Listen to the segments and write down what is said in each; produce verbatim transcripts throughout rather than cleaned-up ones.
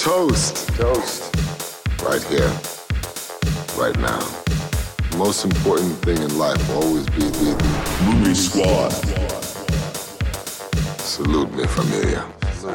Toast. Toast. Right here. Right now. The most important thing in life will always be the Movie Squad. Salute me, familia.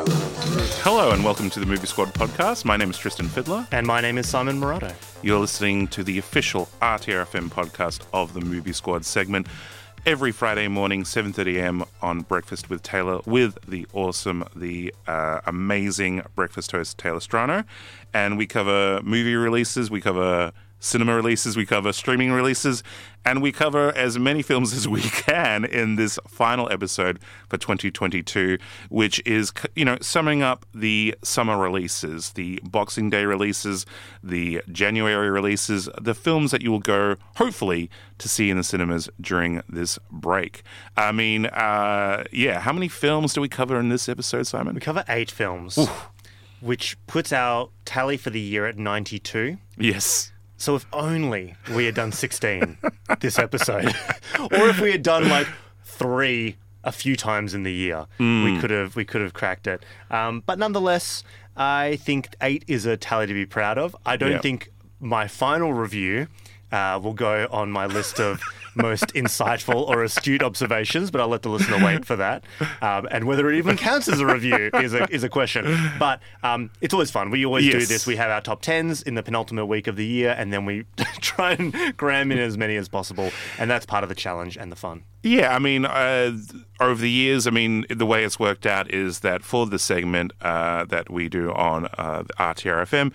Hello and welcome to the Movie Squad podcast. My name is Tristan Fiddler. And my name is Simon Murato. You're listening to the official R T R F M podcast of the Movie Squad segment every Friday morning, seven thirty a.m. on Breakfast with Taylor with the awesome, the uh, amazing breakfast host Taylor Strano. And we cover movie releases, we cover cinema releases, we cover streaming releases, and we cover as many films as we can in this final episode for twenty twenty-two, which is, you know, summing up the summer releases, the Boxing Day releases, the January releases, the films that you will go, hopefully, to see in the cinemas during this break. I mean, uh, yeah, how many films do we cover in this episode, Simon? We cover eight films, Oof. which puts our tally for the year at ninety-two. Yes. So if only we had done sixteen this episode, or if we had done like three a few times in the year, mm. we could have we could have cracked it. Um, but nonetheless, I think eight is a tally to be proud of. I don't yep. think my final review uh, will go on my list of most insightful or astute observations, but I'll let the listener wait for that. Um, and whether it even counts as a review is a is a question. But um, it's always fun. We always yes. do this. We have our top tens in the penultimate week of the year, and then we try and cram in as many as possible. And that's part of the challenge and the fun. Yeah, I mean, uh, over the years, I mean, the way it's worked out is that for the segment uh, that we do on uh, R T R F M,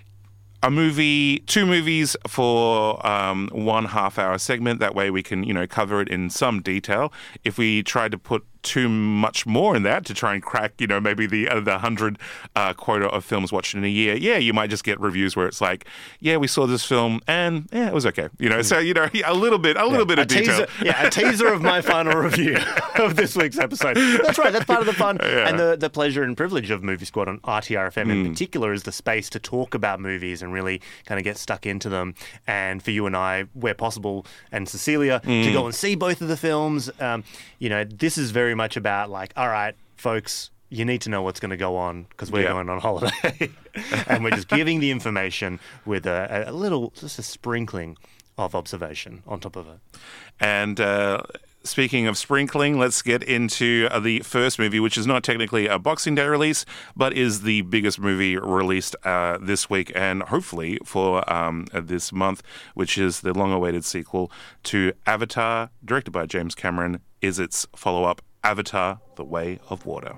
a movie, two movies for um, one half-hour segment. That way we can, you know, cover it in some detail. If we tried to put too much more in that to try and crack, you know, maybe the uh, the hundred uh, quota of films watched in a year, yeah, you might just get reviews where it's like, yeah, we saw this film and yeah, it was okay, you know. Mm. So you know, a little bit, a little yeah, bit of a teaser, detail. Yeah, a teaser of my final review of this week's episode. That's right. That's part of the fun yeah. and the the pleasure and privilege of Movie Squad on R T R F M mm. in particular is the space to talk about movies and really kind of get stuck into them. And for you and I, where possible, and Cecilia mm. to go and see both of the films. Um, you know, this is very much about like, all right, folks, you need to know what's going to go on because we're yeah. going on holiday. And we're just giving the information with a, a little, just a sprinkling of observation on top of it. And uh, speaking of sprinkling, let's get into uh, the first movie, which is not technically a Boxing Day release, but is the biggest movie released uh, this week and hopefully for um, this month, which is the long-awaited sequel to Avatar, directed by James Cameron, is its follow-up, Avatar: The Way of Water.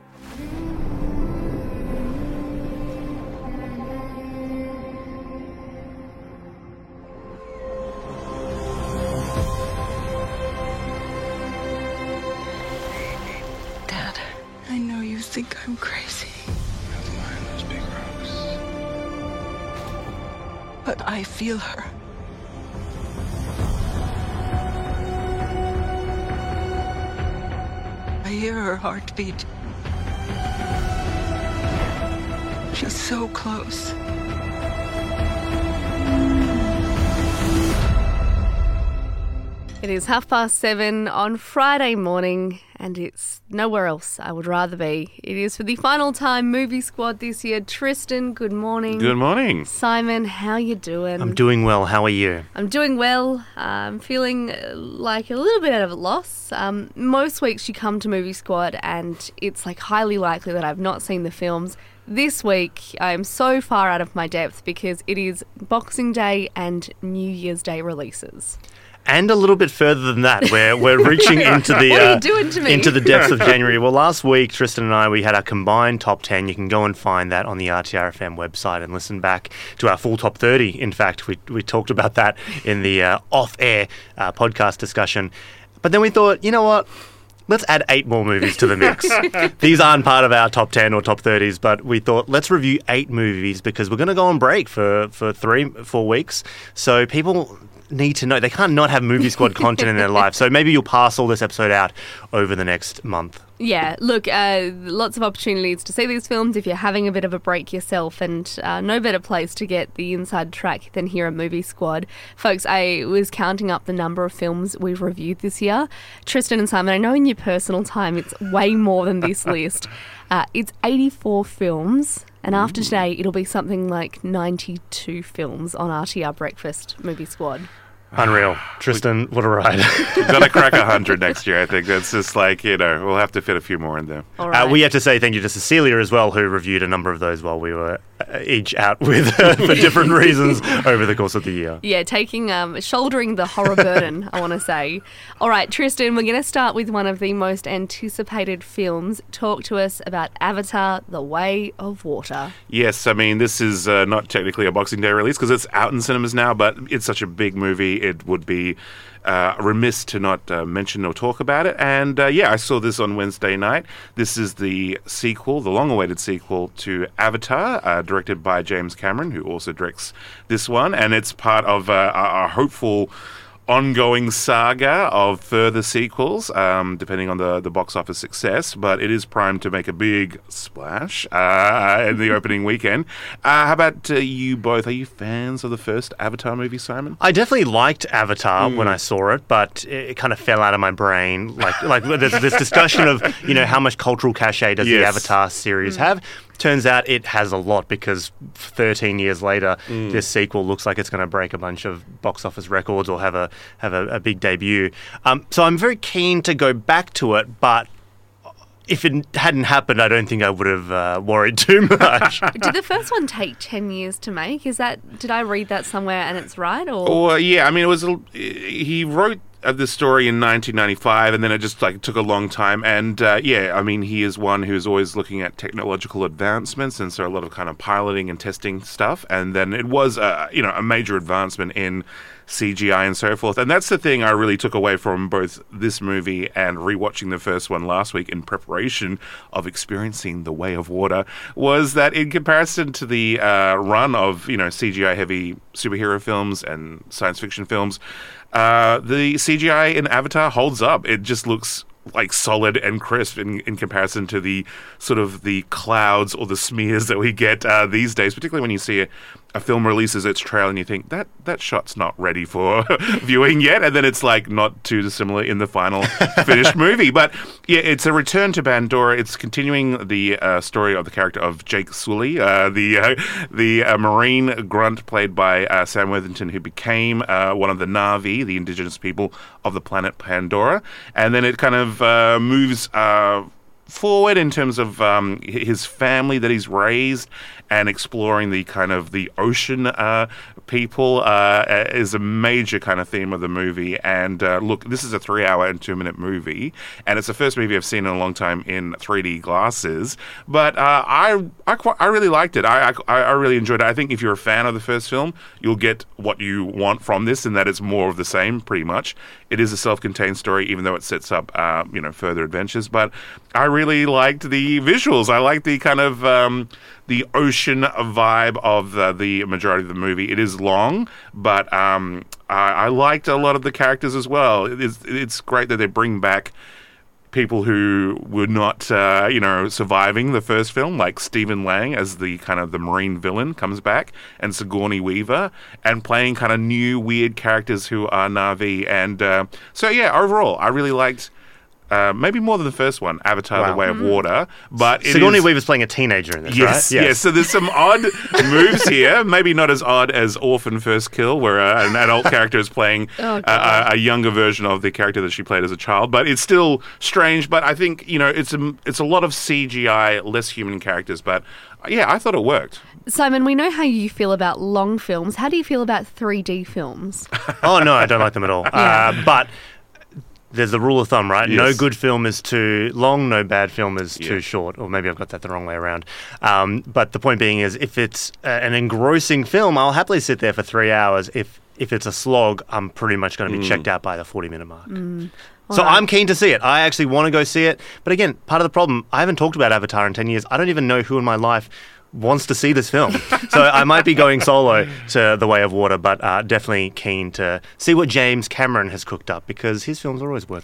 Dad, I know you think I'm crazy. Never mind those big rocks. But I feel her. I hear her heartbeat. She's so close. It is half past seven on Friday morning, and it's nowhere else I would rather be. It is for the final time Movie Squad this year. Tristan, good morning. Good morning. Simon, how you doing? I'm doing well. How are you? I'm doing well. I'm feeling like a little bit out of a loss. Um, most weeks you come to Movie Squad and it's like highly likely that I've not seen the films. This week I am so far out of my depth because it is Boxing Day and New Year's Day releases. And a little bit further than that, we're we're reaching into the what are you uh, doing to me? into the depths of January. Well, last week Tristan and I we had our combined top ten. You can go and find that on the R T R F M website and listen back to our full top thirty. In fact, we we talked about that in the uh, off-air uh, podcast discussion. But then we thought, you know what? Let's add eight more movies to the mix. These aren't part of our top ten or top thirties, but we thought let's review eight movies because we're going to go on break for, for three, four weeks. So people need to know. They can't not have Movie Squad content in their life. So maybe you'll pass all this episode out over the next month. Yeah, look, uh, lots of opportunities to see these films if you're having a bit of a break yourself, and uh, no better place to get the inside track than here at Movie Squad. Folks, I was counting up the number of films we've reviewed this year. Tristan and Simon, I know in your personal time it's way more than this list. Uh, it's eighty-four films And after today, it'll be something like ninety-two films on R T R Breakfast Movie Squad. Unreal. Tristan, what a ride. We've got to crack one hundred next year, I think. That's just like, you know, we'll have to fit a few more in there. All right. Uh, we have to say thank you to Cecilia as well, who reviewed a number of those while we were uh, each out with uh, for different reasons over the course of the year. Yeah, taking, um, shouldering the horror burden, I want to say. All right, Tristan, we're going to start with one of the most anticipated films. Talk to us about Avatar: The Way of Water. Yes, I mean, this is uh, not technically a Boxing Day release because it's out in cinemas now, but it's such a big movie, it would be uh, remiss to not uh, mention or talk about it. And uh, yeah, I saw this on Wednesday night. This is the sequel, the long-awaited sequel to Avatar, uh, directed by James Cameron, who also directs this one. And it's part of uh, a, a hopeful ongoing saga of further sequels, um, depending on the, the box office success, but it is primed to make a big splash uh, in the opening weekend. Uh, how about uh, you both? Are you fans of the first Avatar movie, Simon? I definitely liked Avatar mm. when I saw it, but it, it kind of fell out of my brain. Like, like there's this discussion of, you know, how much cultural cachet does yes. the Avatar series mm. have? Turns out it has a lot because thirteen years later, mm. this sequel looks like it's going to break a bunch of box office records or have a have a, a big debut. Um, so I'm very keen to go back to it, but if it hadn't happened, I don't think I would have uh, worried too much. Did the first one take ten years to make? Is that did I read that somewhere and it's right? Or, or yeah, I mean, it was a, he wrote of the story in nineteen ninety-five, and then it just like took a long time. And uh, yeah, I mean, he is one who's always looking at technological advancements, and so a lot of kind of piloting and testing stuff. And then it was uh, you know a major advancement in C G I and so forth. And that's the thing I really took away from both this movie and rewatching the first one last week in preparation of experiencing The Way of Water, was that in comparison to the uh, run of you know C G I heavy superhero films and science fiction films, Uh, the C G I in Avatar holds up. It just looks like solid and crisp in, in comparison to the sort of the clouds or the smears that we get uh, these days, particularly when you see a, a film releases its trailer and you think that that shot's not ready for viewing yet, and then it's like not too dissimilar in the final finished movie. But yeah, it's a return to Pandora. It's continuing the uh, story of the character of Jake Sully, uh, the uh, the uh, Marine grunt played by uh, Sam Worthington, who became uh, one of the Na'vi, the indigenous people of the planet Pandora, and then it kind of uh, moves Uh, forward in terms of um, his family that he's raised, and exploring the kind of the ocean uh, people uh, is a major kind of theme of the movie. And uh, look, this is a three hour and two minute movie, and it's the first movie I've seen in a long time in three D glasses. But uh, I I, quite, I really liked it. I, I I really enjoyed it. I think if you're a fan of the first film, you'll get what you want from this, in that it's more of the same, pretty much. It is a self-contained story, even though it sets up uh, you know further adventures. But I really liked the visuals. I liked the kind of um, the ocean vibe of the, the majority of the movie. It is long, but um, I, I liked a lot of the characters as well. It is, it's great that they bring back people who were not, uh, you know, surviving the first film, like Stephen Lang as the kind of the marine villain comes back, and Sigourney Weaver, and playing kind of new weird characters who are Na'vi. And uh, so, yeah, overall, I really liked. Uh, maybe more than the first one, Avatar: Wow. The Way of Water. But it Sigourney is, Weaver's playing a teenager in this, yes, right? yes. So there's some odd moves here. Maybe not as odd as Orphan First Kill, where uh, an adult character is playing Oh, uh, a, a younger version of the character that she played as a child. But it's still strange. But I think you know it's a it's a lot of C G I, less human characters. But yeah, I thought it worked. Simon, we know how you feel about long films. How do you feel about three D films? Oh, no, I don't like them at all. Yeah. Uh, but there's the rule of thumb, right? Yes. No good film is too long, no bad film is Yeah. too short. Or maybe I've got that the wrong way around. Um, but the point being is, if it's uh, an engrossing film, I'll happily sit there for three hours. If if it's a slog, I'm pretty much going to be Mm. checked out by the forty-minute mark. Mm. So Alright. I'm keen to see it. I actually want to go see it. But again, part of the problem, I haven't talked about Avatar in ten years. I don't even know who in my life wants to see this film. So I might be going solo to The Way of Water, but uh, definitely keen to see what James Cameron has cooked up, because his films are always worth a,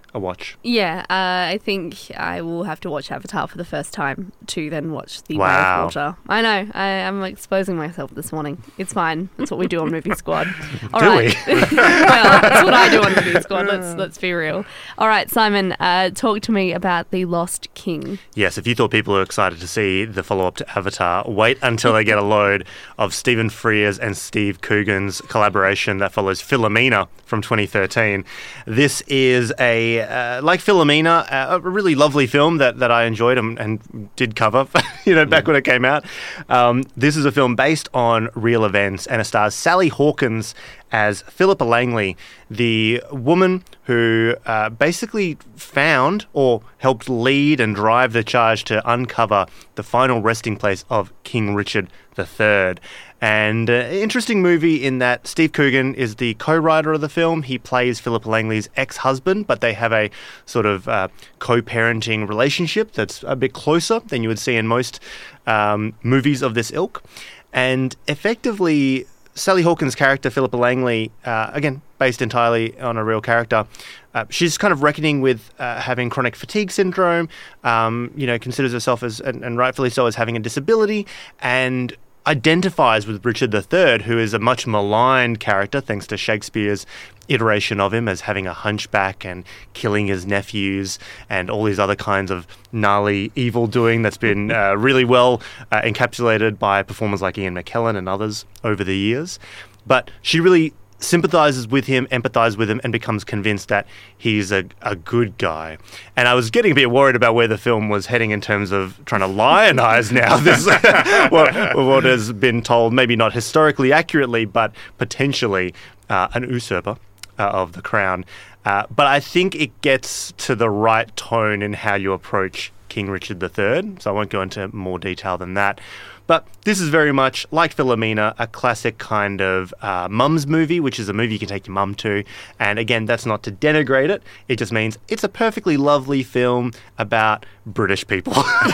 a watch. Yeah, uh, I think I will have to watch Avatar for the first time to then watch The Way Wow. of Water. I know, I, I'm exposing myself this morning. It's fine. That's what we do on Movie Squad. All Do right. we? Well, that's what I do on Movie Squad. Let's let's be real. All right, Simon, uh, talk to me about The Lost King. Yes, if you thought people were excited to see the follow-up to Avatar, wait until they get a load of Stephen Frears and Steve Coogan's collaboration that follows Philomena from twenty thirteen. This is a, uh, like Philomena, uh, a really lovely film that, that I enjoyed and, and did cover, you know, back when it came out. Um, this is a film based on real events, and it stars Sally Hawkins as Philippa Langley, the woman who uh, basically found or helped lead and drive the charge to uncover the final resting place of King Richard the Third. And uh, interesting movie in that Steve Coogan is the co-writer of the film. He plays Philippa Langley's ex-husband, but they have a sort of uh, co-parenting relationship that's a bit closer than you would see in most um, movies of this ilk. And effectively, Sally Hawkins' character, Philippa Langley, uh, again, based entirely on a real character, uh, she's kind of reckoning with uh, having chronic fatigue syndrome, um, you know, considers herself as, and, and rightfully so, as having a disability, and identifies with Richard the Third, who is a much maligned character, thanks to Shakespeare's iteration of him as having a hunchback and killing his nephews and all these other kinds of gnarly evil doing that's been uh, really well uh, encapsulated by performers like Ian McKellen and others over the years. But she really sympathizes with him, empathizes with him, and becomes convinced that he's a, a good guy. And I was getting a bit worried about where the film was heading in terms of trying to lionize now this what, what has been told, maybe not historically accurately, but potentially uh, an usurper uh, of the crown. Uh, but I think it gets to the right tone in how you approach King Richard the Third, so I won't go into more detail than that. But this is very much, like Philomena, a classic kind of uh, mum's movie, which is a movie you can take your mum to. And again, that's not to denigrate it. It just means it's a perfectly lovely film about British people.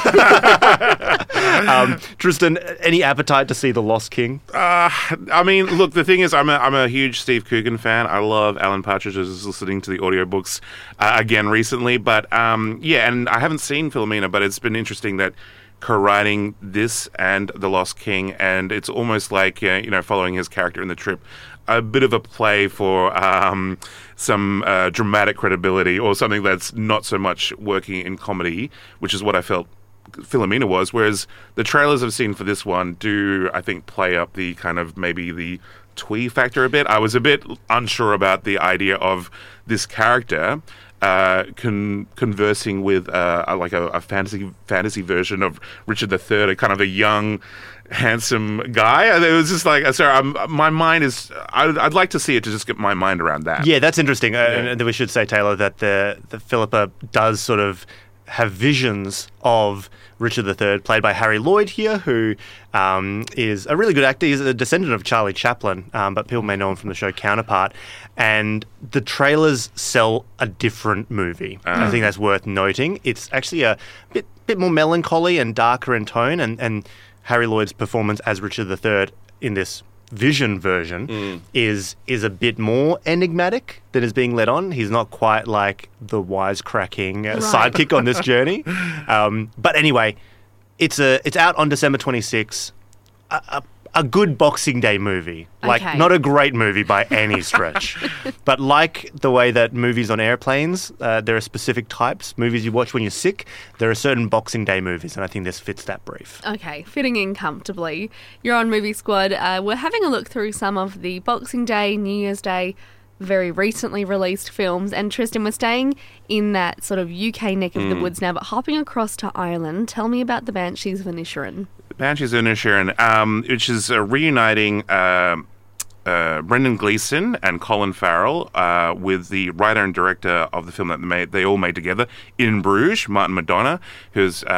um, Tristan, any appetite to see The Lost King? Uh, I mean, look, the thing is, I'm a, I'm a huge Steve Coogan fan. I love Alan Partridge. I was listening to the audiobooks uh, again recently. But um, yeah, and I haven't seen Philomena, but it's been interesting that co-writing this and The Lost King, and it's almost like, uh, you know, following his character in the trip, a bit of a play for um, some uh, dramatic credibility or something that's not so much working in comedy, which is what I felt Philomena was, whereas the trailers I've seen for this one do, I think, play up the kind of maybe the twee factor a bit. I was a bit unsure about the idea of this character Uh, con- conversing with uh, a, like a, a fantasy fantasy version of Richard the Third, a kind of a young, handsome guy. It was just like, sorry, I'm, my mind is. I'd, I'd like to see it to just get my mind around that. Yeah, that's interesting. Uh, Yeah. and we should say, Taylor, that the the Philippa does sort of have visions of Richard the Third, played by Harry Lloyd here, who um, is a really good actor. He's a descendant of Charlie Chaplin, um, but people may know him from the show Counterpart. And the trailers sell a different movie. I think that's worth noting. It's actually a bit bit more melancholy and darker in tone, and, and Harry Lloyd's performance as Richard the Third in this Vision version mm. is is a bit more enigmatic than is being led on. He's not quite like the wisecracking uh, Right. sidekick on this journey. Um, but anyway, it's a it's out on December twenty-sixth. A, a, a good Boxing Day movie. Like, Okay. not a great movie by any stretch. But like the way that movies on airplanes, uh, there are specific types. Movies you watch when you're sick, there are certain Boxing Day movies, and I think this fits that brief. Okay, fitting in comfortably. You're on Movie Squad. Uh, we're having a look through some of the Boxing Day, New Year's Day, very recently released films. And Tristan, we're staying in that sort of U K neck of Mm. the woods now, but hopping across to Ireland. Tell me about the Banshees of Inisherin. Banshees of Inisherin, um, which is uh, reuniting uh, uh, Brendan Gleeson and Colin Farrell uh, with the writer and director of the film that they made, they all made together, In Bruges, Martin Madonna, who's uh,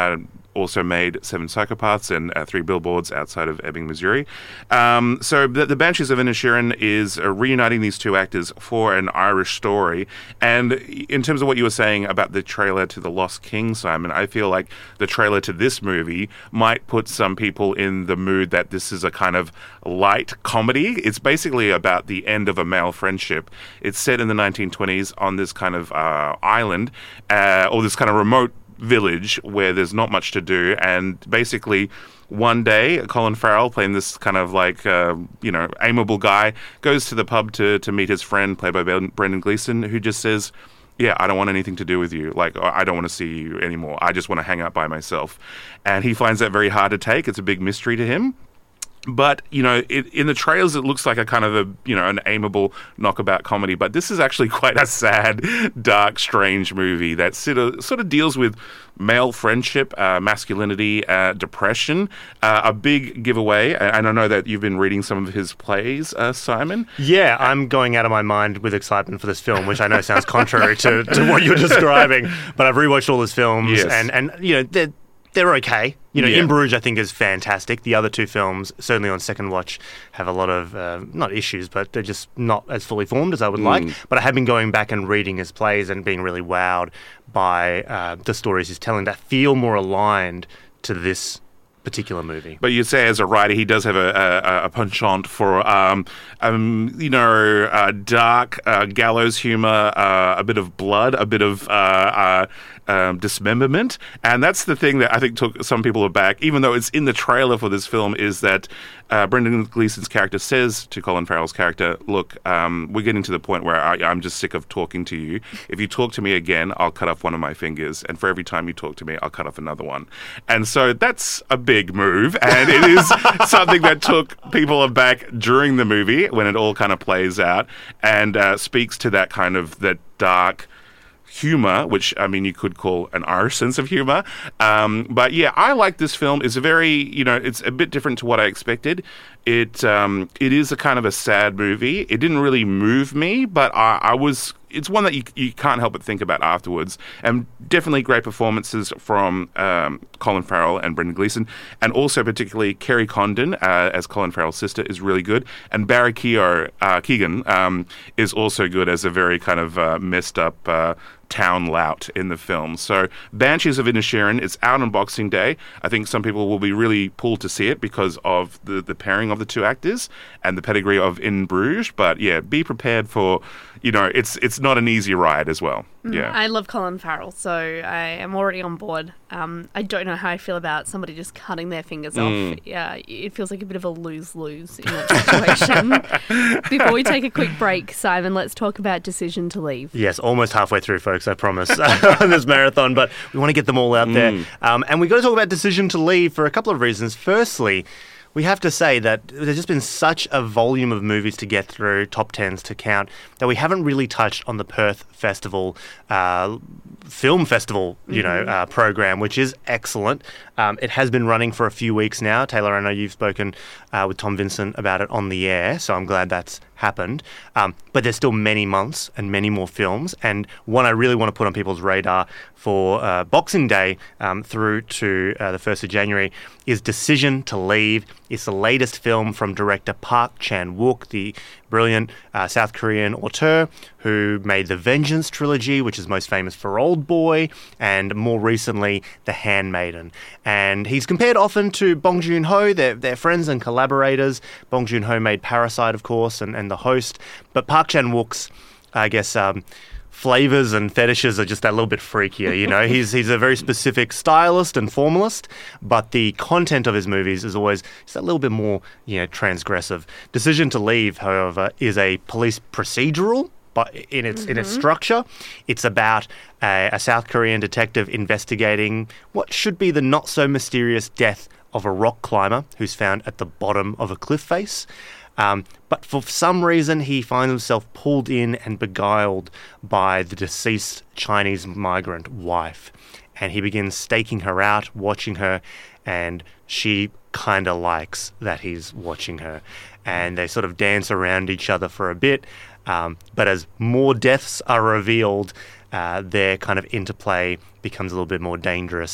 also made Seven Psychopaths and uh, Three Billboards Outside of Ebbing, Missouri. Um, so the, the Banshees of Inisherin is uh, reuniting these two actors for an Irish story. And in terms of what you were saying about the trailer to The Lost King, Simon, I feel like the trailer to this movie might put some people in the mood that this is a kind of light comedy. It's basically about the end of a male friendship. It's set in the nineteen twenties on this kind of uh, island, uh, or this kind of remote village where there's not much to do, and basically one day Colin Farrell, playing this kind of like uh, you know amiable guy, goes to the pub to to meet his friend played by Ben- Brendan Gleeson, who just says, yeah, I don't want anything to do with you. Like, I don't want to see you anymore. I just want to hang out by myself. And he finds that very hard to take. It's a big mystery to him. But, you know, it, in the trailers, it looks like a kind of a, you know, an amiable knockabout comedy. But this is actually quite a sad, dark, strange movie that sort of, sort of deals with male friendship, uh, masculinity, uh, depression. Uh, a big giveaway. And I know that you've been reading some of his plays, uh, Simon. Yeah, I'm going out of my mind with excitement for this film, which I know sounds contrary to, to what you're describing. But I've rewatched all his films, Yes. and, and you know, they're, they're okay. You know, Yeah. In Bruges, I think, is fantastic. The other two films, certainly on second watch, have a lot of, uh, not issues, but they're just not as fully formed as I would like. But I have been going back and reading his plays and being really wowed by uh, the stories he's telling that feel more aligned to this particular movie. But you say as a writer, he does have a, a, a penchant for, um, um, you know, uh, dark uh, gallows humor, uh, a bit of blood, a bit of uh, uh, um, dismemberment. And that's the thing that I think took some people aback, even though it's in the trailer for this film, is that uh, Brendan Gleeson's character says to Colin Farrell's character, look, um, we're getting to the point where I, I'm just sick of talking to you. If you talk to me again, I'll cut off one of my fingers. And for every time you talk to me, I'll cut off another one. And so that's a big move, and it is something that took people aback during the movie when it all kind of plays out, and uh, speaks to that kind of that dark humor, which I mean you could call an Irish sense of humor. Um, but yeah, I like this film. It's a very, you know, it's a bit different to what I expected. It um, it is a kind of a sad movie. It didn't really move me, but I, I was. It's one that you you can't help but think about afterwards. And definitely great performances from um, Colin Farrell and Brendan Gleeson, and also particularly Kerry Condon uh, as Colin Farrell's sister is really good, and Barry Keogh, uh, Keegan um, is also good as a very kind of uh, messed up uh, town lout in the film. So Banshees of Inisherin, it's out on Boxing Day. I think some people will be really pulled to see it because of the, the pairing of the two actors and the pedigree of In Bruges. But yeah, be prepared for, you know, it's it's not an easy ride as well. Yeah. I love Colin Farrell, so I am already on board. Um, I don't know how I feel about somebody just cutting their fingers Mm. off. Yeah, it feels like a bit of a lose-lose in that situation. Before we take a quick break, Simon, let's talk about Decision to Leave. Yes, almost halfway through, folks, I promise, on this marathon, but we want to get them all out there. Um, and we've got to talk about Decision to Leave for a couple of reasons. Firstly, we have to say that there's just been such a volume of movies to get through, top tens to count, that we haven't really touched on the Perth Festival, uh, film festival, you know, uh, program, which is excellent. Um, it has been running for a few weeks now. Taylor, I know you've spoken uh, with Tom Vincent about it on the air, so I'm glad that's happened. Um, but there's still many months and many more films, and one I really want to put on people's radar for uh, Boxing Day um, through to uh, the first of January is Decision to Leave. It's the latest film from director Park Chan-wook, the brilliant uh, South Korean auteur who made the Vengeance trilogy, which is most famous for Old Boy, and more recently, The Handmaiden. And he's compared often to Bong Joon-ho. They're, they're friends and collaborators. Bong Joon-ho made Parasite, of course, and, and The Host. But Park Chan-wook's, I guess, um, flavors and fetishes are just a little bit freakier, you know. he's he's a very specific stylist and formalist, but the content of his movies is always just a little bit more, you know, transgressive. Decision to Leave, however, is a police procedural, but in its mm-hmm. in its structure, it's about a, a South Korean detective investigating what should be the not so mysterious death of a rock climber who's found at the bottom of a cliff face. Um, but for some reason, he finds himself pulled in and beguiled by the deceased Chinese migrant wife. And he begins staking her out, watching her, and she kind of likes that he's watching her. And they sort of dance around each other for a bit. Um, but as more deaths are revealed, uh, their kind of interplay becomes a little bit more dangerous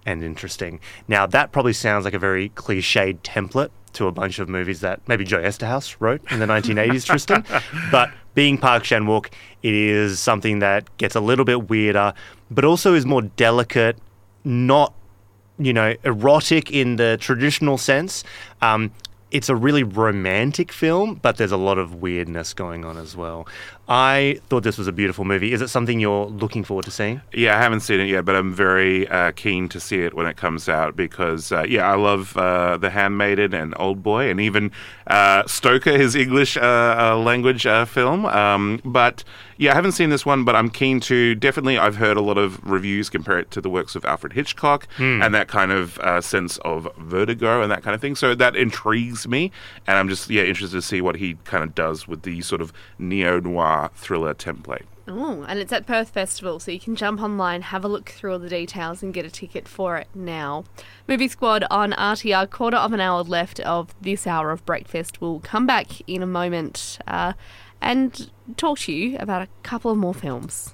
and interesting. Now, that probably sounds like a very cliched template to a bunch of movies that maybe Joe Esterhaus wrote in the nineteen eighties, Tristan. But being Park Chan-wook, it is something that gets a little bit weirder, but also is more delicate, not, you know, erotic in the traditional sense. Um, it's a really romantic film, but there's a lot of weirdness going on as well. I thought this was a beautiful movie. Is it something you're looking forward to seeing? Yeah, I haven't seen it yet, but I'm very uh, keen to see it when it comes out because, uh, yeah, I love uh, The Handmaiden and Old Boy, and even uh, Stoker, his English uh, uh, language uh, film. Um, but, yeah, I haven't seen this one, but I'm keen to. Definitely, I've heard a lot of reviews compare it to the works of Alfred Hitchcock Mm. and that kind of uh, sense of vertigo and that kind of thing. So that intrigues me, and I'm just, yeah, interested to see what he kind of does with the sort of neo-noir thriller template. Oh, and it's at Perth Festival, so you can jump online, have a look through all the details and get a ticket for it now. Movie Squad on R T R, quarter of an hour left of this hour of breakfast. We'll come back in a moment uh, and talk to you about a couple of more films.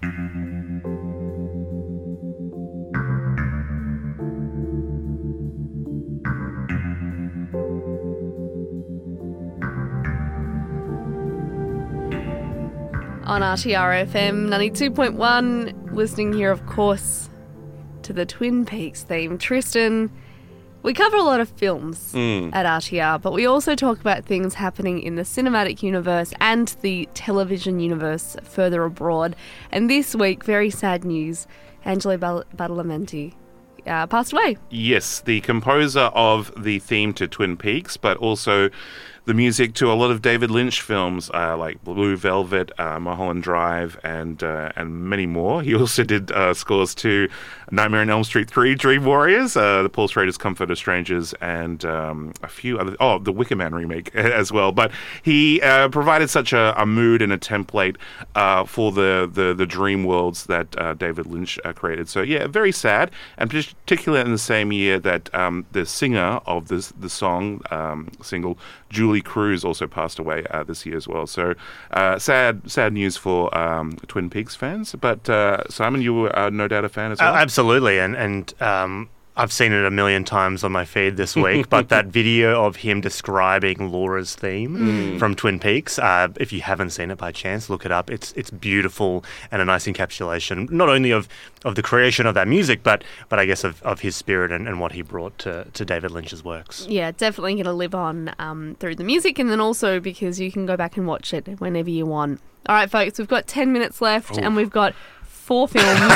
On R T R F M ninety-two point one, listening here, of course, to the Twin Peaks theme. Tristan, we cover a lot of films Mm. at R T R, but we also talk about things happening in the cinematic universe and the television universe further abroad. And this week, very sad news, Angelo Bal- Badalamenti uh, passed away. Yes, the composer of the theme to Twin Peaks, but also the music to a lot of David Lynch films uh, like Blue Velvet, uh, Mulholland Drive, and uh, and many more. He also did uh, scores to Nightmare on Elm Street three, Dream Warriors, uh, the Paul Schrader's Comfort of Strangers, and um, a few other... Oh, the Wicker Man remake as well. But he uh, provided such a, a mood and a template uh, for the, the, the dream worlds that uh, David Lynch uh, created. So, yeah, very sad, and particularly in the same year that um, the singer of this, the song, um, single, Julie Cruz, also passed away uh, this year as well. So uh, sad sad news for um, Twin Peaks fans. But uh, Simon, you were uh, no doubt a fan as well? Uh, absolutely, and, and um, I've seen it a million times on my feed this week, but that video of him describing Laura's theme Mm. from Twin Peaks, uh, if you haven't seen it by chance, look it up. It's it's beautiful and a nice encapsulation, not only of, of the creation of that music, but but I guess of, of his spirit and, and what he brought to, to David Lynch's works. Yeah, definitely going to live on um, through the music, and then also because you can go back and watch it whenever you want. All right, folks, we've got ten minutes left, Ooh. and we've got four films.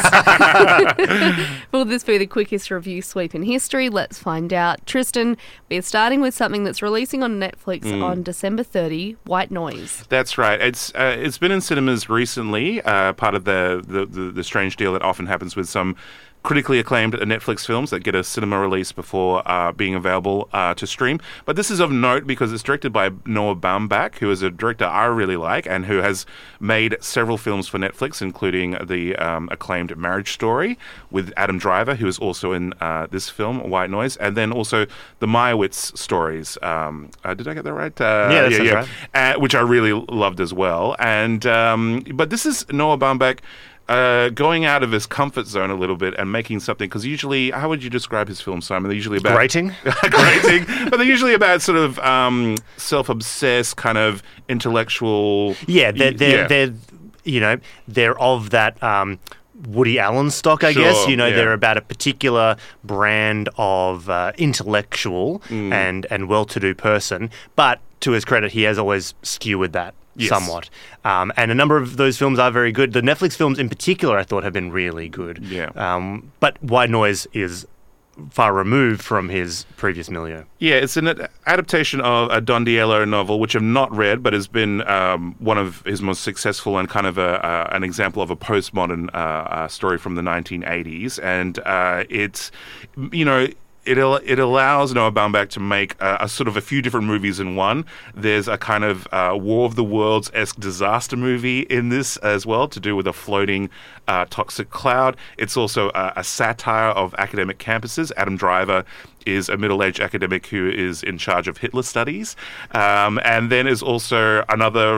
Will this be the quickest review sweep in history? Let's find out. Tristan, we're starting with something that's releasing on Netflix Mm. on December thirtieth, White Noise. That's right. It's uh, it's been in cinemas recently, uh, part of the, the, the, the strange deal that often happens with some critically acclaimed Netflix films that get a cinema release before uh, being available uh, to stream. But this is of note because it's directed by Noah Baumbach, who is a director I really like and who has made several films for Netflix, including the um, acclaimed Marriage Story with Adam Driver, who is also in uh, this film, White Noise, and then also the Meyerowitz stories. Um, uh, did I get that right? Uh, Yeah, that sounds right. Uh, which I really loved as well. And um, but this is Noah Baumbach Uh, going out of his comfort zone a little bit and making something, because usually, how would you describe his films, Simon? They're usually about... Grating? Grating. But they're usually about sort of um, self-obsessed, kind of intellectual... Yeah, they're, they're, yeah. they're you know, they're of that... Um, Woody Allen stock, I Sure, guess. You know, yeah. they're about a particular brand of uh, intellectual Mm. and, and well-to-do person. But to his credit, he has always skewered that Yes. somewhat. Um, and a number of those films are very good. The Netflix films in particular, I thought, have been really good. Yeah. Um, but White Noise is far removed from his previous milieu. Yeah, it's an ad- adaptation of a Don Diello novel, which I've not read, but has been um, one of his most successful and kind of a, uh, an example of a postmodern uh, uh, story from the nineteen eighties. And uh, it's, you know... It, al- it allows Noah Baumbach to make a, a sort of a few different movies in one. There's a kind of uh, War of the Worlds-esque disaster movie in this as well, to do with a floating uh, toxic cloud. It's also a, a satire of academic campuses. Adam Driver is a middle-aged academic who is in charge of Hitler studies. Um, and then is also another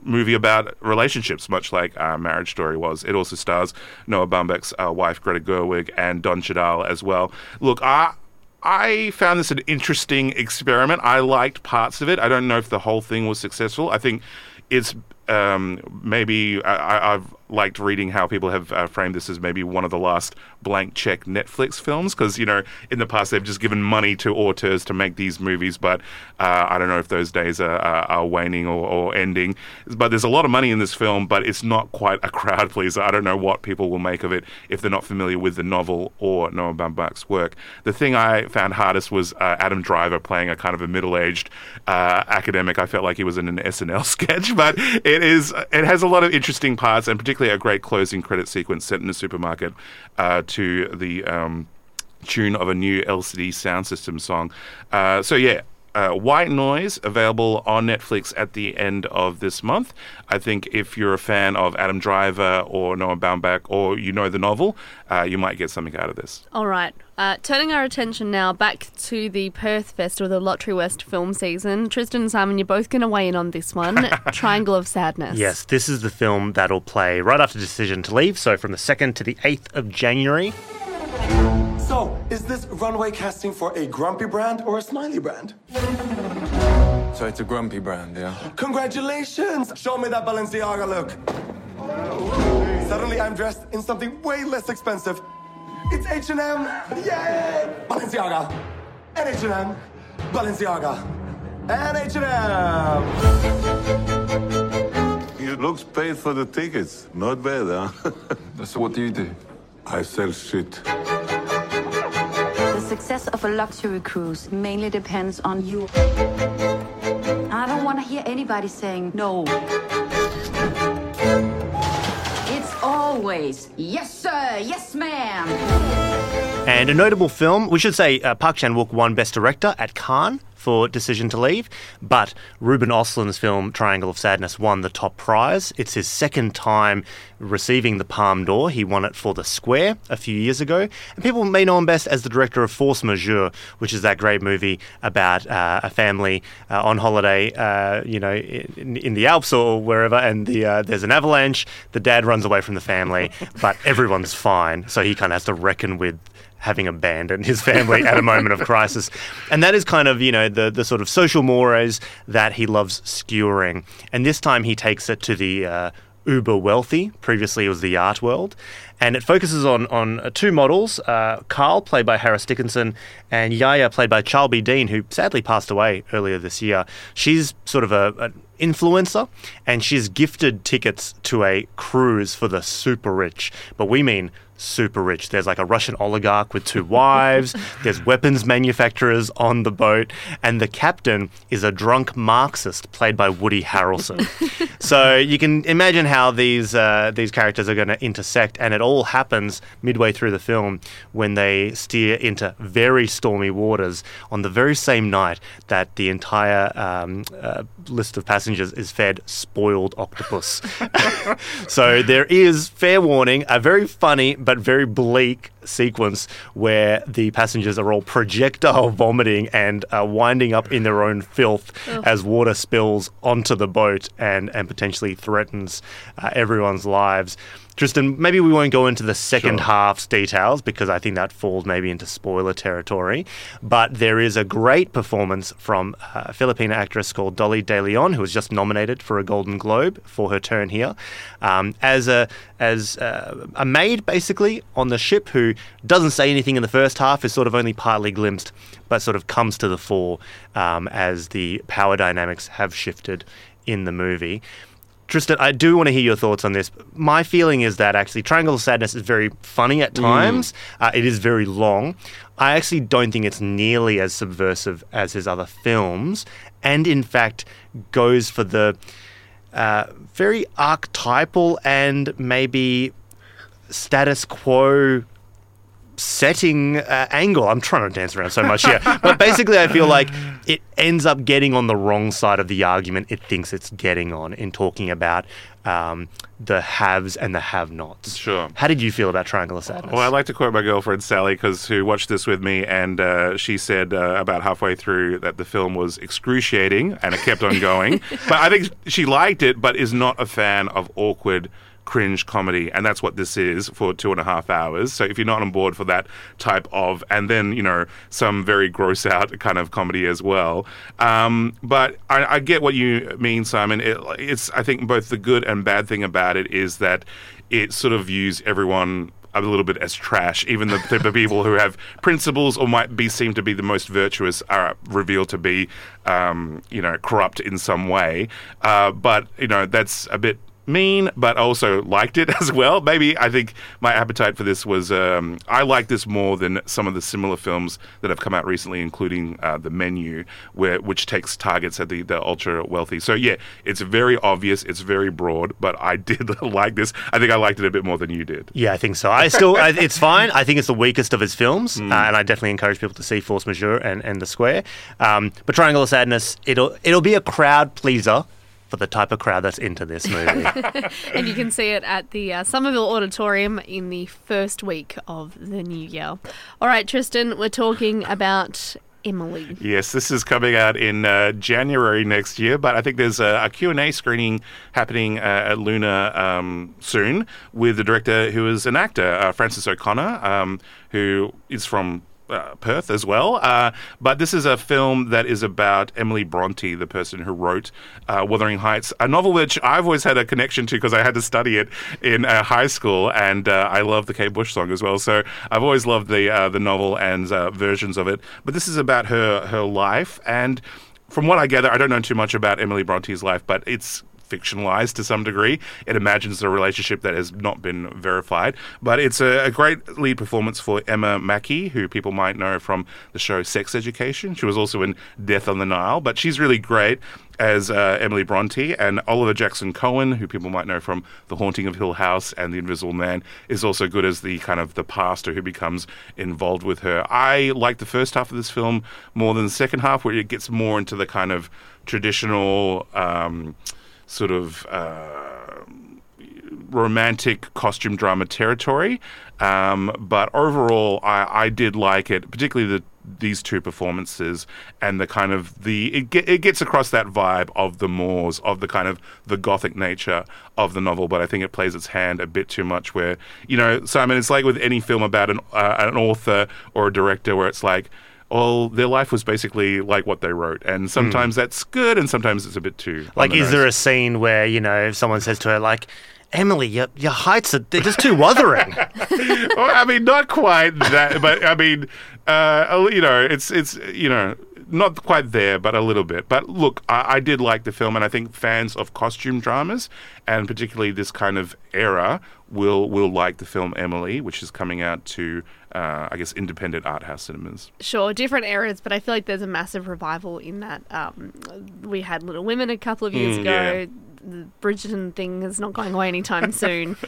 movie about relationships, much like uh, Marriage Story was. It also stars Noah Baumbach's uh, wife, Greta Gerwig, and Don Cheadle as well. Look, I... I found this an interesting experiment. I liked parts of it. I don't know if the whole thing was successful. I think it's um, maybe I, I've liked reading how people have uh, framed this as maybe one of the last blank check Netflix films, because, you know, in the past they've just given money to auteurs to make these movies, but uh, I don't know if those days are, are, are waning or, or ending. But there's a lot of money in this film, but it's not quite a crowd pleaser. I don't know what people will make of it if they're not familiar with the novel or Noah Baumbach's work. The thing I found hardest was uh, Adam Driver playing a kind of a middle-aged uh, academic. I felt like he was in an S N L sketch, but it is it has a lot of interesting parts, and particularly a great closing credit sequence set in a supermarket uh, to the um, tune of a new L C D sound system song. Uh, so yeah, uh, White Noise, available on Netflix at the end of this month. I think if you're a fan of Adam Driver or Noah Baumbach, or you know the novel, uh, you might get something out of this. All right. Uh, turning our attention now back to the Perth Festival, the Lottery West film season. Tristan and Simon, you're both going to weigh in on this one. Triangle of Sadness. Yes, this is the film that'll play right after Decision to Leave, so from the second to the eighth of January. So, is this runway casting for a grumpy brand or a smiley brand? So it's a grumpy brand, yeah? Congratulations! Show me that Balenciaga look. Suddenly I'm dressed in something way less expensive. It's H and M! Yay! Balenciaga! And H and M! Balenciaga! And H and M! It looks paid for the tickets. Not bad, huh? So what do you do? I sell shit. The success of a luxury cruise mainly depends on you. I don't want to hear anybody saying no. It's always, yes sir, yes ma'am. And a notable film, we should say uh, Park Chan-wook won Best Director at Cannes for Decision to Leave, but Ruben Östlund's film Triangle of Sadness won the top prize. It's his second time receiving the Palme d'Or. He won it for The Square a few years ago. And people may know him best as the director of Force Majeure, which is that great movie about uh, a family uh, on holiday, uh, you know, in, in the Alps or wherever, and the uh, there's an avalanche. The dad runs away from the family, but everyone's fine, so he kind of has to reckon with having abandoned his family at a moment of crisis. And that is kind of, you know, the, the sort of social mores that he loves skewering. And this time he takes it to the uh, uber wealthy. Previously it was the art world. And it focuses on, on uh, two models, uh, Carl, played by Harris Dickinson, and Yaya, played by Charlie Dean, who sadly passed away earlier this year. She's sort of a, an influencer, and she's gifted tickets to a cruise for the super rich. But we mean super rich. There's like a Russian oligarch with two wives. There's weapons manufacturers on the boat. And the captain is a drunk Marxist played by Woody Harrelson. So you can imagine how these uh, these characters are going to intersect. And it all happens midway through the film when they steer into very stormy waters on the very same night that the entire um, uh, list of passengers is fed spoiled octopus. So there is, fair warning, a very funny but very bleak sequence where the passengers are all projectile vomiting and uh, winding up in their own filth oh. as water spills onto the boat and, and potentially threatens uh, everyone's lives. Tristan, maybe we won't go into the second sure. half's details because I think that falls maybe into spoiler territory. But there is a great performance from a Filipina actress called Dolly De Leon, who was just nominated for a Golden Globe for her turn here, um, as a as a, a maid basically on the ship who doesn't say anything in the first half, is sort of only partly glimpsed, but sort of comes to the fore um, as the power dynamics have shifted in the movie. Tristan, I do want to hear your thoughts on this. My feeling is that actually Triangle of Sadness is very funny at times. Mm. Uh, it is very long. I actually don't think it's nearly as subversive as his other films, and in fact goes for the uh, very archetypal and maybe status quo setting uh, angle. I'm trying to dance around so much here. But basically, I feel like it ends up getting on the wrong side of the argument it thinks it's getting on in talking about um, the haves and the have-nots. Sure. How did you feel about Triangle of Sadness? Well, I like to quote my girlfriend Sally, because who watched this with me, and uh, she said uh, about halfway through that the film was excruciating, and it kept on going. But I think she liked it, but is not a fan of awkward cringe comedy, and that's what this is for two and a half hours. So if you're not on board for that type of, and then, you know, some very gross out kind of comedy as well. Um, but I, I get what you mean, Simon. It, it's, I think both the good and bad thing about it is that it sort of views everyone a little bit as trash. Even the, the people who have principles or might be seem to be the most virtuous are revealed to be, um, you know, corrupt in some way. Uh, but, you know, that's a bit mean, but also liked it as well. Maybe I think my appetite for this was, um, I like this more than some of the similar films that have come out recently, including uh, The Menu, where which takes targets at the, the ultra wealthy. So yeah, it's very obvious, it's very broad, but I did like this. I think I liked it a bit more than you did. Yeah, I think so. I still, I, it's fine. I think it's the weakest of his films, mm. uh, and I definitely encourage people to see Force Majeure and, and The Square. Um, but Triangle of Sadness, it'll it'll be a crowd pleaser for the type of crowd that's into this movie. And you can see it at the uh, Somerville Auditorium in the first week of the new year. All right, Tristan, we're talking about Emily. Yes, this is coming out in uh, January next year, but I think there's a, a Q and A screening happening uh, at Luna um, soon with the director who is an actor, uh, Francis O'Connor, um, who is from Uh, Perth as well. Uh, but this is a film that is about Emily Bronte, the person who wrote uh, Wuthering Heights, a novel which I've always had a connection to because I had to study it in uh, high school, and uh, I love the Kate Bush song as well. So I've always loved the uh, the novel and uh, versions of it. But this is about her her life, and from what I gather, I don't know too much about Emily Bronte's life, but it's fictionalized to some degree. It imagines a relationship that has not been verified, but it's a, a great lead performance for Emma Mackey, who people might know from the show Sex Education. She was also in Death on the Nile, but she's really great as uh, Emily Bronte. And Oliver Jackson Cohen, who people might know from The Haunting of Hill House and The Invisible Man, is also good as the kind of the pastor who becomes involved with her. I like the first half of this film more than the second half, where it gets more into the kind of traditional um, sort of uh, romantic costume drama territory. Um, but overall, I, I did like it, particularly the these two performances and the kind of the it, get, it gets across that vibe of the Moors, of the kind of the gothic nature of the novel. But I think it plays its hand a bit too much, where, you know, Simon, it's like with any film about an uh, an author or a director, where it's like, well, their life was basically like what they wrote, and sometimes mm. that's good, and sometimes it's a bit too. Like, the is nose. there a scene where, you know, someone says to her, like, Emily, your, your heights are they're just too wuthering? Well, I mean, not quite that, but I mean, uh, you know, it's it's you know. Not quite there, but a little bit. But look, I, I did like the film, and I think fans of costume dramas, and particularly this kind of era, will will like the film Emily, which is coming out to, uh, I guess, independent art house cinemas. Sure, different eras, but I feel like there's a massive revival in that. Um, we had Little Women a couple of years Mm, ago. yeah. The Bridgerton thing is not going away anytime soon.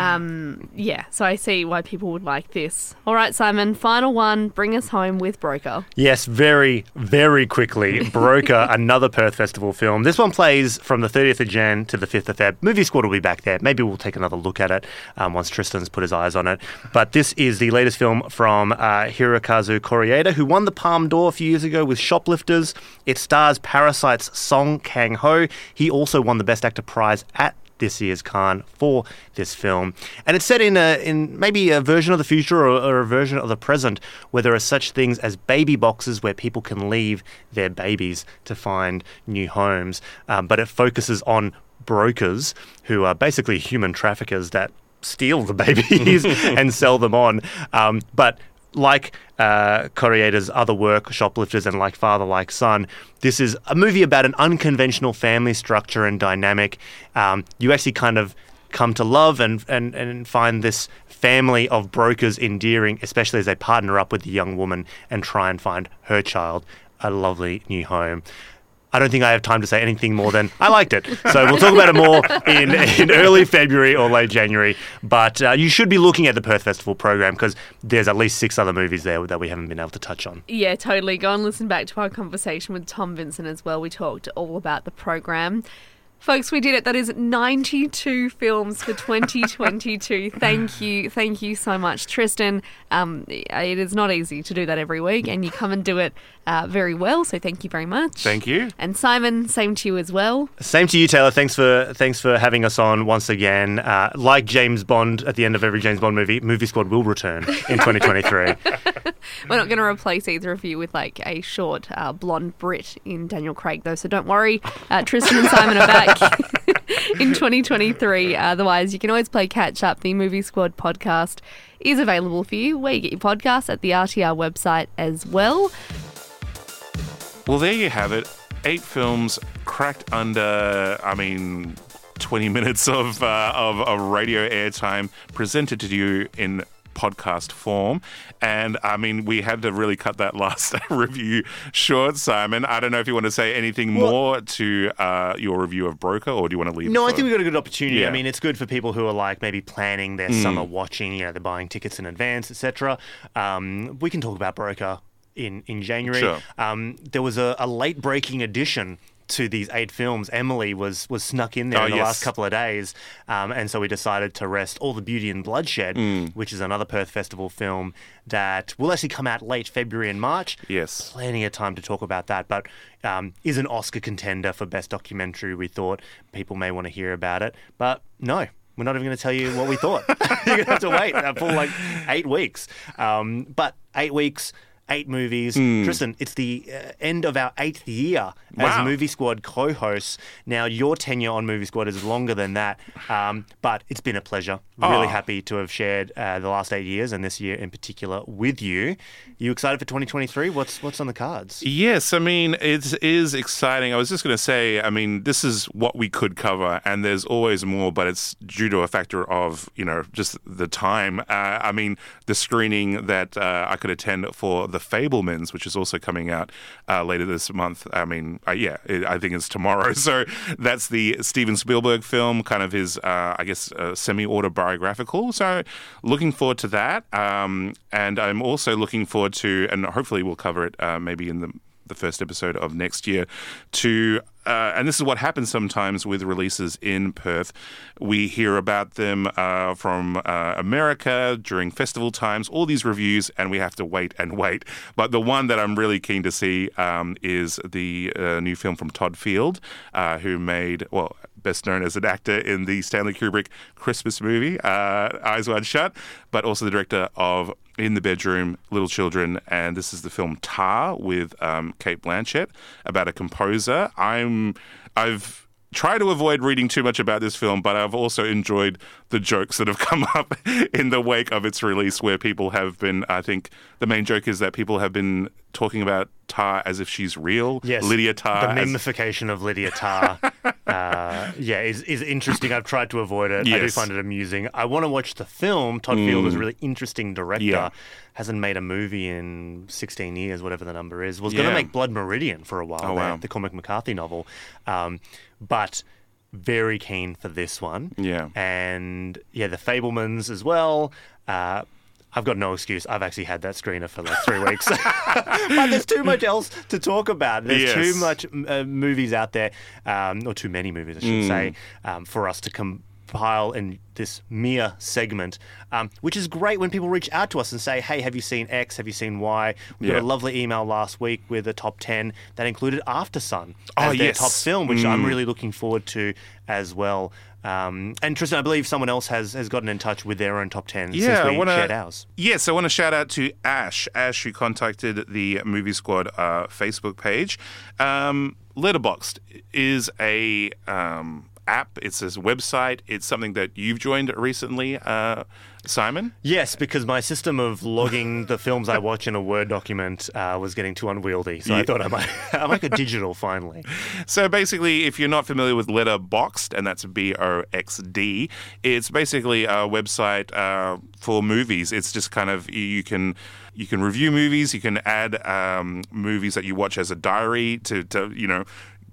Um, yeah, so I see why people would like this. All right, Simon, final one. Bring us home with Broker. Yes, very, very quickly. Broker, another Perth Festival film. This one plays from the thirtieth of January to the fifth of February. Movie Squad will be back there. Maybe we'll take another look at it um, once Tristan's put his eyes on it. But this is the latest film from uh, Hirokazu Koreeda, who won the Palme d'Or a few years ago with Shoplifters. It stars Parasite's Song Kang-ho. He also won the Best Actor prize at this year's Cannes for this film, and it's set in a in maybe a version of the future or, or a version of the present, where there are such things as baby boxes where people can leave their babies to find new homes, um, but it focuses on brokers who are basically human traffickers that steal the babies and sell them on, um, but like uh, Koreeda's other work, Shoplifters, and Like Father, Like Son, this is a movie about an unconventional family structure and dynamic. Um, you actually kind of come to love and, and, and find this family of brokers endearing, especially as they partner up with the young woman and try and find her child a lovely new home. I don't think I have time to say anything more than I liked it. So we'll talk about it more in, in early February or late January. But uh, you should be looking at the Perth Festival program because there's at least six other movies there that we haven't been able to touch on. Yeah, totally. Go and listen back to our conversation with Tom Vincent as well. We talked all about the program. Folks, we did it. That is ninety-two films for twenty twenty-two. Thank you. Thank you so much, Tristan. Um, it is not easy to do that every week, and you come and do it uh, very well, so thank you very much. Thank you. And Simon, same to you as well. Same to you, Taylor. Thanks for thanks for having us on once again. Uh, like James Bond at the end of every James Bond movie, Movie Squad will return in twenty twenty-three. We're not going to replace either of you with like a short uh, blonde Brit in Daniel Craig, though, so don't worry. Uh, Tristan and Simon are back in twenty twenty-three. Otherwise, you can always play catch up. The Movie Squad podcast is available for you where you get your podcasts at the R T R website as well. Well, there you have it. Eight films cracked under, I mean, twenty minutes of uh, of, of radio airtime presented to you in podcast form. And I mean, we had to really cut that last review short, Simon. I don't know if you want to say anything well, more to uh, your review of Broker, or do you want to leave? No, for... I think we've got a good opportunity. Yeah. I mean, it's good for people who are like maybe planning their mm. summer watching, you know, they're buying tickets in advance, et cetera. Um, we can talk about Broker in, in January. Sure. Um, there was a, a late breaking edition to these eight films. Emily was was snuck in there oh, in the yes. last couple of days, um, and so we decided to rest All the Beauty and Bloodshed, mm. which is another Perth Festival film that will actually come out late February and March. Yes. Plenty of time to talk about that, but um, is an Oscar contender for Best Documentary. We thought people may want to hear about it, but no. We're not even going to tell you what we thought. You're going to have to wait for like eight weeks. Um, but eight weeks... Eight movies. Mm. Tristan, it's the uh, end of our eighth year as wow. Movie Squad co-hosts. Now, your tenure on Movie Squad is longer than that, um, but it's been a pleasure. Oh. Really happy to have shared uh, the last eight years and this year in particular with you. You excited for twenty twenty-three? What's what's on the cards? Yes, I mean, it is exciting. I was just going to say, I mean, this is what we could cover, and there's always more, but it's due to a factor of, you know, just the time. Uh, I mean, the screening that uh, I could attend for the The Fabelmans, which is also coming out uh, later this month. I mean, uh, yeah, it, I think it's tomorrow. So that's the Steven Spielberg film, kind of his, uh, I guess, uh, semi-autobiographical. So looking forward to that. Um, and I'm also looking forward to, and hopefully we'll cover it uh, maybe in the the first episode of next year, to uh, and this is what happens sometimes with releases in Perth. We hear about them uh, from uh, America during festival times, all these reviews, and we have to wait and wait. But the one that I'm really keen to see um, is the uh, new film from Todd Field, uh, who made, well, best known as an actor in the Stanley Kubrick Christmas movie, uh, Eyes Wide Shut, but also the director of In the Bedroom, Little Children, and this is the film Tar with um, Cate Blanchett about a composer. I'm, I've tried to avoid reading too much about this film, but I've also enjoyed the jokes that have come up in the wake of its release, where people have been, I think the main joke is that people have been talking about Tar as if she's real. Yes, Lydia Tar. The as... memification of Lydia Tar, uh, yeah, is, is interesting. I've tried to avoid it. Yes. I do find it amusing. I want to watch the film. Todd mm. Field is a really interesting director. Yeah. Hasn't made a movie in sixteen years, whatever the number is. Was yeah. going to make Blood Meridian for a while, oh, the, wow. the Cormac McCarthy novel. Um, but very keen for this one. Yeah. And, yeah, The Fabelmans as well. Uh, I've got no excuse. I've actually had that screener for like three weeks. But there's too much else to talk about. There's yes. too much uh, movies out there, um, or too many movies, I should mm. say, um, for us to compile in this mere segment, um, which is great when people reach out to us and say, hey, have you seen X? Have you seen Y? We yeah. got a lovely email last week with a top ten that included After Sun oh, as their yes. top film, which mm. I'm really looking forward to as well. Um, and Tristan, I believe someone else has, has gotten in touch with their own top ten yeah, since we I wanna, shared ours. Yes, I want to shout out to Ash. Ash, who contacted the Movie Squad uh, Facebook page. Um, Letterboxd is a um, app. It's a website. It's something that you've joined recently, uh, Simon? Yes, because my system of logging the films I watch in a Word document uh, was getting too unwieldy. So yeah. I thought I might, I might go digital finally. So basically, if you're not familiar with Letterboxd, and that's B O X D, it's basically a website uh, for movies. It's just kind of, you can... You can review movies. You can add um, movies that you watch as a diary to, to, you know,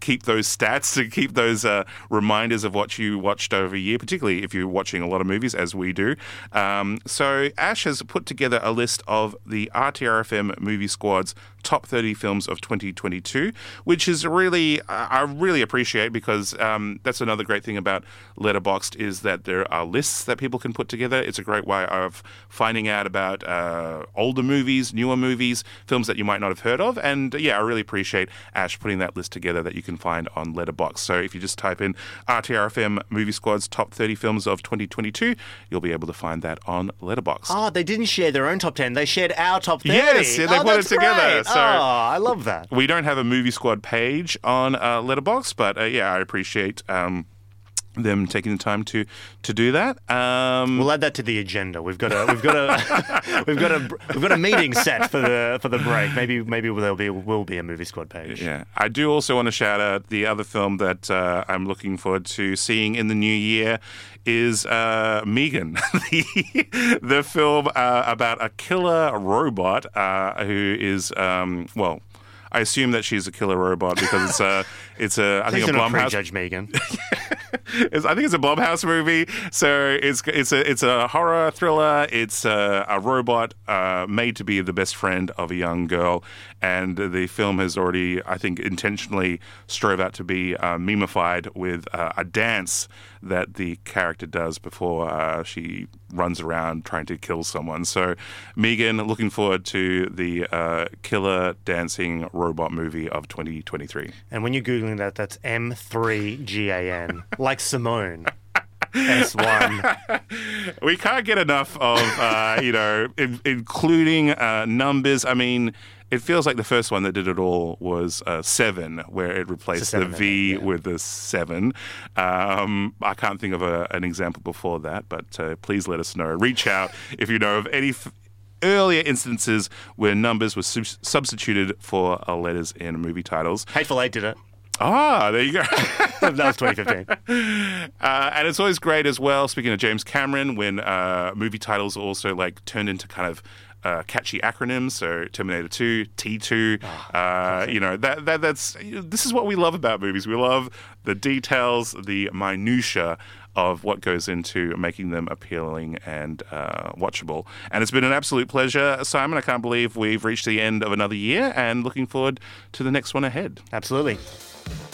keep those stats, to keep those uh, reminders of what you watched over a year, particularly if you're watching a lot of movies, as we do. Um, so Ash has put together a list of the R T R F M Movie Squad's top thirty films of twenty twenty-two, which is really, I really appreciate, because um, that's another great thing about Letterboxd, is that there are lists that people can put together. It's a great way of finding out about uh, older movies, newer movies, films that you might not have heard of. And yeah, I really appreciate Ash putting that list together that you can find on Letterboxd. So if you just type in R T R F M Movie Squad's top thirty films of twenty twenty-two, you'll be able to find that on Letterboxd. Oh, they didn't share their own top ten. They shared our top thirty. Yes, yeah, they oh, put it that's together. Great. So oh, I love that. We don't have a Movie Squad page on uh, Letterboxd, but uh, yeah, I appreciate um, them taking the time to to do that. Um, we'll add that to the agenda. We've got a we've got a we've got a we've got a meeting set for the for the break. Maybe maybe there'll be will be a Movie Squad page. Yeah, I do also want to shout out the other film that uh, I'm looking forward to seeing in the new year is uh, Megan, the, the film uh, about a killer robot uh, who is um, well. I assume that she's a killer robot because it's a, it's a, I think a Blumhouse. Prejudge Megan. It's, I think it's a Blumhouse movie. So it's it's a it's a horror thriller. It's a, a robot uh, made to be the best friend of a young girl, and the film has already, I think, intentionally strove out to be uh, memeified with uh, a dance that the character does before uh, she runs around trying to kill someone. So, Megan, looking forward to the uh, killer dancing robot movie of twenty twenty-three. And when you're Googling that, that's M three G A N, like Simone. S one. We can't get enough of, uh, you know, in, including uh, numbers. I mean, it feels like the first one that did it all was uh, seven, where it replaced seven, the V yeah. with the seven. Um, I can't think of a, an example before that, but uh, please let us know. Reach out if you know of any f- earlier instances where numbers were sub- substituted for uh, letters in movie titles. Hateful Eight did it. Ah, there you go. That was twenty fifteen. Uh, and it's always great as well, speaking of James Cameron, when uh, movie titles also like turned into kind of uh, catchy acronyms. So Terminator two, T two, oh, uh, you know, that that that's this is what we love about movies. We love the details, the minutia of what goes into making them appealing and uh, watchable. And it's been an absolute pleasure, Simon. I can't believe we've reached the end of another year and looking forward to the next one ahead. Absolutely.